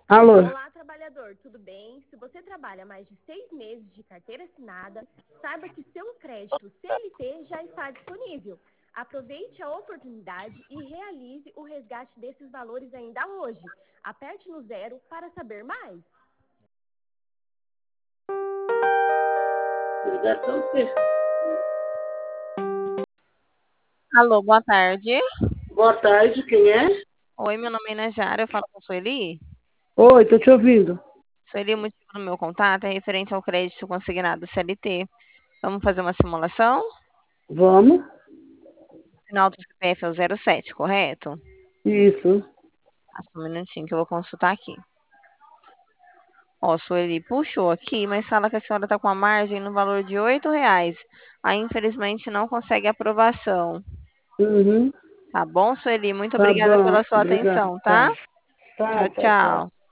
Alô? Olá, trabalhador, tudo bem? Se você trabalha mais de 6 meses de carteira assinada, saiba que seu crédito CLT já está disponível. Aproveite a oportunidade e realize o resgate desses valores ainda hoje. Aperte no zero para saber mais. Ligação C. Alô, boa tarde. Boa tarde, quem é? Oi, meu nome é Najara, eu falo com a Sueli. Oi, tô te ouvindo. Sueli, o motivo do meu contato é referente ao crédito consignado CLT. Vamos fazer uma simulação? Vamos? O final do CPF é o 07, correto? Isso. Só um minutinho que eu vou consultar aqui. Ó, Sueli puxou aqui, mas fala que a senhora está com a margem no valor de R$ 8. Aí, infelizmente, não consegue aprovação. Uhum. Tá bom, Sueli? Muito Tá obrigada bom. pela sua Obrigada. atenção, Tá. tá? Tá, Tchau, tchau, tchau. tchau.